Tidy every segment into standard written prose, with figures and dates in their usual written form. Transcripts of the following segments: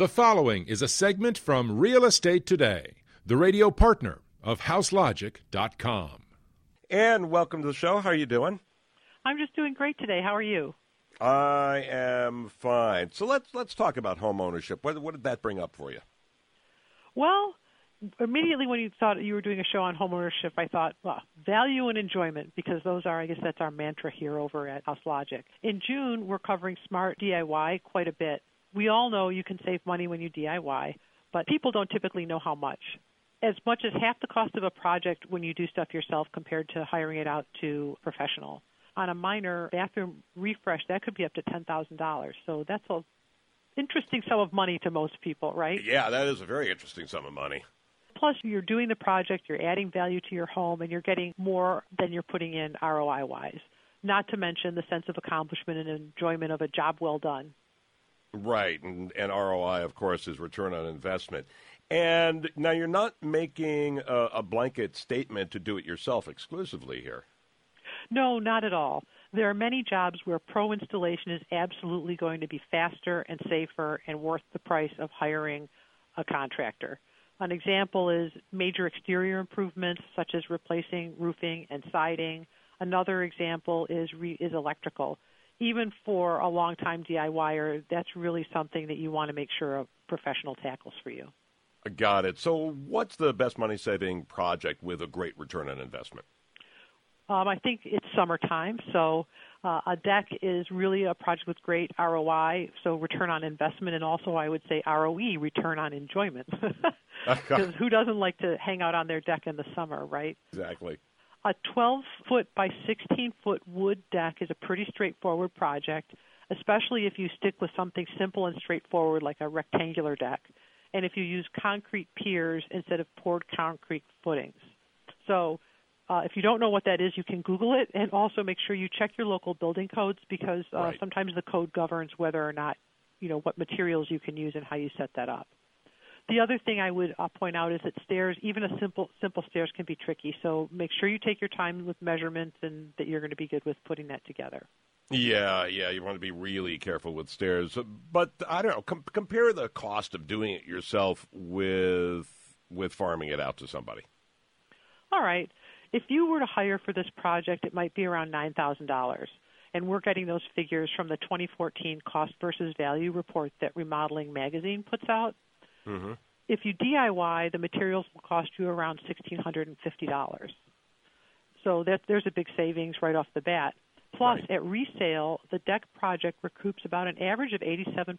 The following is a segment from Real Estate Today, the radio partner of HouseLogic.com. And welcome to the show. How are you doing? I'm just doing great today. How are you? I am fine. So let's talk about home ownership. What did that bring up for you? Well, immediately when you thought you were doing a show on home ownership, I thought, well, value and enjoyment, because those are, I guess that's our mantra here over at HouseLogic. In June, we're covering smart DIY quite a bit. We all know you can save money when you DIY, but people don't typically know how much. As much as half the cost of a project when you do stuff yourself compared to hiring it out to a professional. On a minor bathroom refresh, that could be up to $10,000. So that's an interesting sum of money to most people, right? Yeah, that is a very interesting sum of money. Plus, you're doing the project, you're adding value to your home, and you're getting more than you're putting in ROI-wise. Not to mention the sense of accomplishment and enjoyment of a job well done. Right, and ROI, of course, is return on investment. And now you're not making a blanket statement to do it yourself exclusively here. No, not at all. There are many jobs where pro installation is absolutely going to be faster and safer and worth the price of hiring a contractor. An example is major exterior improvements, such as replacing roofing and siding. Another example is electrical. Even for a long-time DIYer, that's really something that you want to make sure a professional tackles for you. Got it. So what's the best money-saving project with a great return on investment? I think it's summertime, so a deck is really a project with great ROI, so return on investment, and also I would say ROE, return on enjoyment. Because who doesn't like to hang out on their deck in the summer, right? Exactly. A 12-foot by 16-foot wood deck is a pretty straightforward project, especially if you stick with something simple and straightforward like a rectangular deck, and if you use concrete piers instead of poured concrete footings. So if you don't know what that is, you can Google it, and also make sure you check your local building codes because sometimes the code governs whether or not, what materials you can use and how you set that up. The other thing I would point out is that stairs, even a simple stairs, can be tricky. So make sure you take your time with measurements and that you're going to be good with putting that together. Yeah, you want to be really careful with stairs. But I don't know, compare the cost of doing it yourself with farming it out to somebody. All right. If you were to hire for this project, it might be around $9,000. And we're getting those figures from the 2014 Cost versus Value report that Remodeling Magazine puts out. Mm-hmm. If you DIY, the materials will cost you around $1,650. So there's a big savings right off the bat. Plus, at resale, the deck project recoups about an average of 87%.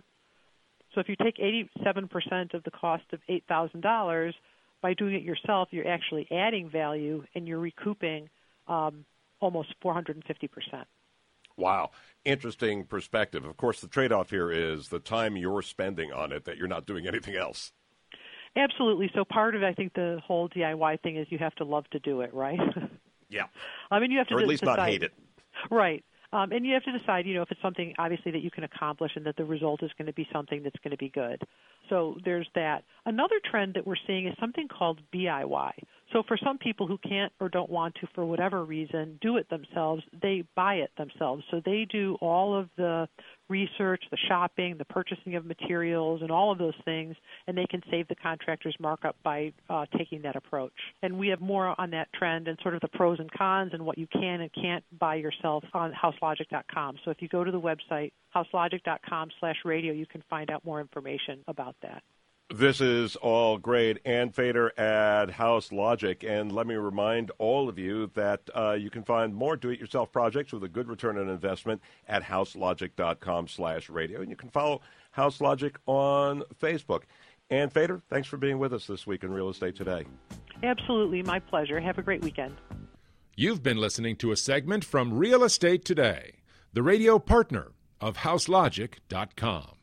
So if you take 87% of the cost of $8,000, by doing it yourself, you're actually adding value and you're recouping almost 450%. Wow. Interesting perspective. Of course, the trade-off here is the time you're spending on it that you're not doing anything else. Absolutely. So part of, I think, the whole DIY thing is you have to love to do it, right? Yeah. You have to or at least decide, not hate it. Right. And you have to decide, if it's something, obviously, that you can accomplish and that the result is going to be something that's going to be good. So there's that. Another trend that we're seeing is something called BIY. So for some people who can't or don't want to, for whatever reason, do it themselves, they buy it themselves. So they do all of the research, the shopping, the purchasing of materials, and all of those things, and they can save the contractor's markup by taking that approach. And we have more on that trend and sort of the pros and cons and what you can and can't buy yourself on HouseLogic.com. So if you go to the website, HouseLogic.com/radio, you can find out more information about that. This is all great. Ann Fader at HouseLogic. And let me remind all of you that you can find more do-it-yourself projects with a good return on investment at HouseLogic.com/radio. And you can follow HouseLogic on Facebook. Ann Fader, thanks for being with us this week in Real Estate Today. Absolutely. My pleasure. Have a great weekend. You've been listening to a segment from Real Estate Today, the radio partner of HouseLogic.com.